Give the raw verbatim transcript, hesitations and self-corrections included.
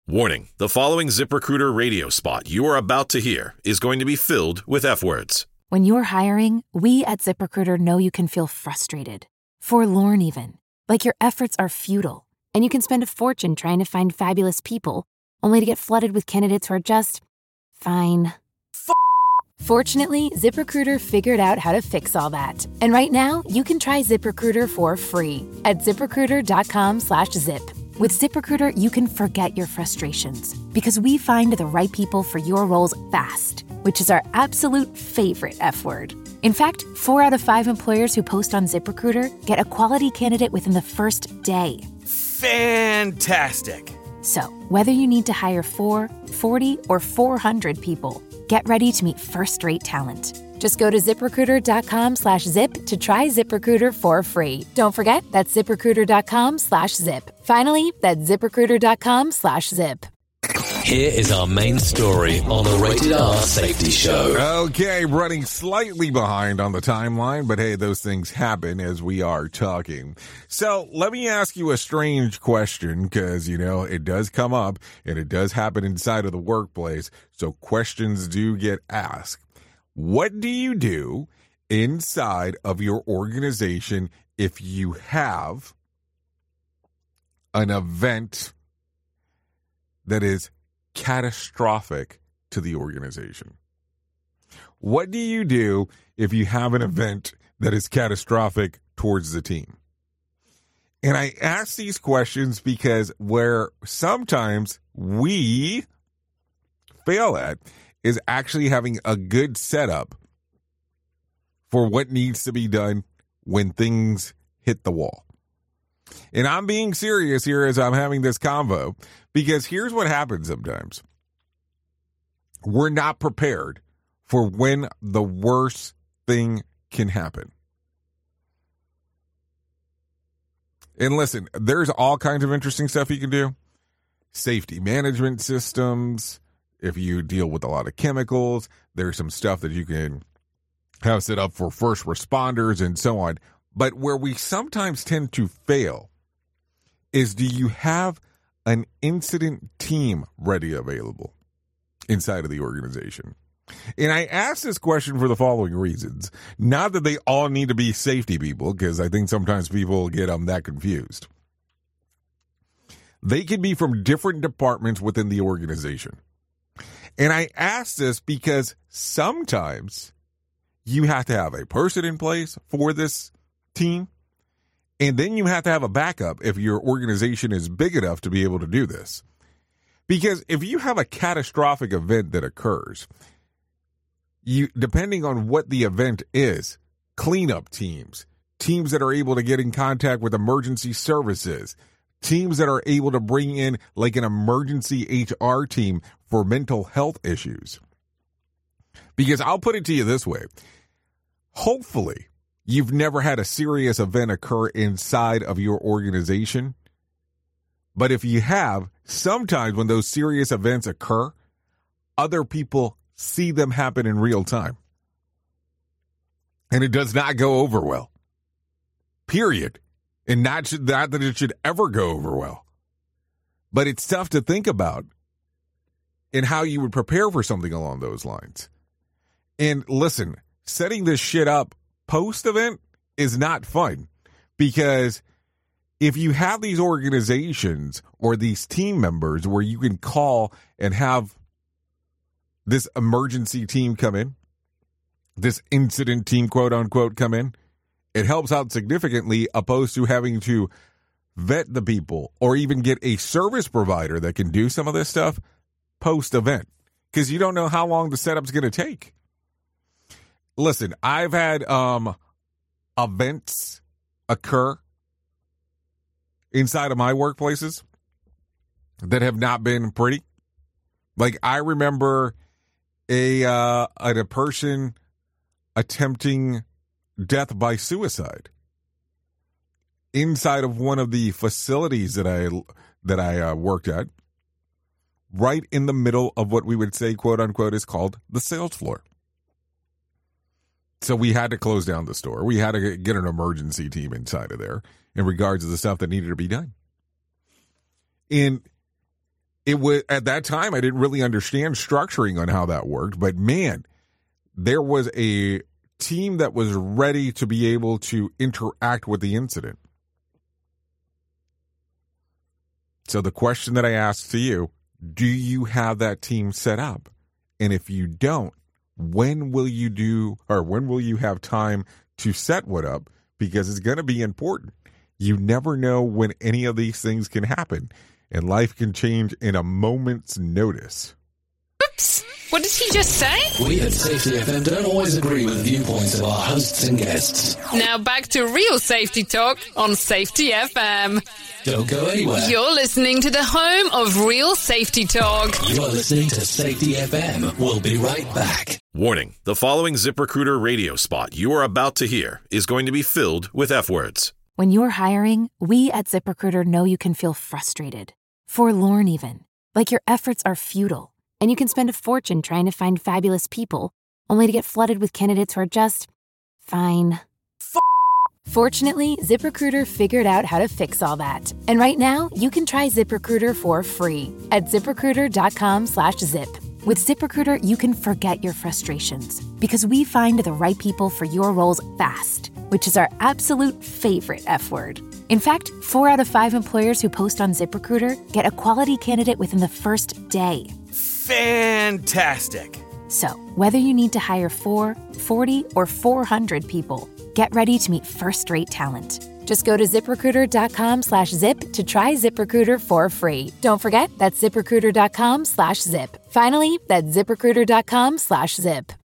Warning, the following ZipRecruiter radio spot you are about to hear is going to be filled with F-words. When you're hiring, we at ZipRecruiter know you can feel frustrated, forlorn even, like your efforts are futile, and you can spend a fortune trying to find fabulous people, only to get flooded with candidates who are just fine. F- Fortunately, ZipRecruiter figured out how to fix all that. And right now, you can try ZipRecruiter for free at ZipRecruiter.com slash zip. With ZipRecruiter, you can forget your frustrations because we find the right people for your roles fast, which is our absolute favorite F word. In fact, four out of five employers who post on ZipRecruiter get a quality candidate within the first day. Fantastic. So, whether you need to hire four, forty, or four hundred people, get ready to meet first-rate talent. Just go to ZipRecruiter.com slash zip to try ZipRecruiter for free. Don't forget, that's ZipRecruiter.com slash zip. Finally, that's ZipRecruiter.com slash zip. Here is our main story on the Rated R Safety Show. Okay, running slightly behind on the timeline, but hey, those things happen as we are talking. So let me ask you a strange question because, you know, it does come up and it does happen inside of the workplace. So questions do get asked. What do you do inside of your organization if you have an event that is catastrophic to the organization? What do you do if you have an event that is catastrophic towards the team? And I ask these questions because where sometimes we fail at is actually having a good setup for what needs to be done when things hit the wall. And I'm being serious here as I'm having this convo because here's what happens sometimes. We're not prepared for when the worst thing can happen. And listen, there's all kinds of interesting stuff you can do. Safety management systems. If you deal with a lot of chemicals, there's some stuff that you can have set up for first responders and so on. But where we sometimes tend to fail is, do you have an incident team ready available inside of the organization? And I ask this question for the following reasons. Not that they all need to be safety people, because I think sometimes people get um, that confused. They can be from different departments within the organization. And I ask this because sometimes you have to have a person in place for this team, and then you have to have a backup if your organization is big enough to be able to do this. Because if you have a catastrophic event that occurs, you, depending on what the event is, cleanup teams, teams that are able to get in contact with emergency services, teams that are able to bring in like an emergency H R team for mental health issues. Because I'll put it to you this way. Hopefully, you've never had a serious event occur inside of your organization. But if you have, sometimes when those serious events occur, other people see them happen in real time. And it does not go over well. Period. And not, should, not that it should ever go over well. But it's tough to think about in how you would prepare for something along those lines. And listen, setting this shit up post-event is not fun. Because if you have these organizations or these team members where you can call and have this emergency team come in, this incident team, quote unquote, come in, it helps out significantly opposed to having to vet the people or even get a service provider that can do some of this stuff post-event, because you don't know how long the setup's going to take. Listen, I've had um, events occur inside of my workplaces that have not been pretty. Like, I remember a uh, a person attempting death by suicide inside of one of the facilities that I that I uh, worked at, right in the middle of what we would say, quote unquote, is called the sales floor. So we had to close down the store. We had to get an emergency team inside of there in regards to the stuff that needed to be done. And it was at that time I didn't really understand structuring on how that worked, but man, there was a team that was ready to be able to interact with the incident. So the question that I asked to you, do you have that team set up? And if you don't, when will you do, or when will you have time to set one up? Because it's going to be important. You never know when any of these things can happen, and life can change in a moment's notice. Oops! What did he just say? We at Safety F M don't always agree with the viewpoints of our hosts and guests. Now back to real safety talk on Safety F M. Don't go anywhere. You're listening to the home of real safety talk. You're listening to Safety F M. We'll be right back. Warning, the following ZipRecruiter radio spot you are about to hear is going to be filled with F words. When you're hiring, we at ZipRecruiter know you can feel frustrated, forlorn even, like your efforts are futile, and you can spend a fortune trying to find fabulous people, only to get flooded with candidates who are just fine. F- Fortunately, ZipRecruiter figured out how to fix all that. And right now, you can try ZipRecruiter for free at ZipRecruiter.com slash zip. With ZipRecruiter, you can forget your frustrations because we find the right people for your roles fast, which is our absolute favorite F word. In fact, four out of five employers who post on ZipRecruiter get a quality candidate within the first day. Fantastic. So, whether you need to hire four, forty, or four hundred people, get ready to meet first-rate talent. Just go to ZipRecruiter.com slash zip to try ZipRecruiter for free. Don't forget, that's ZipRecruiter.com slash zip. Finally, that's ZipRecruiter.com slash zip.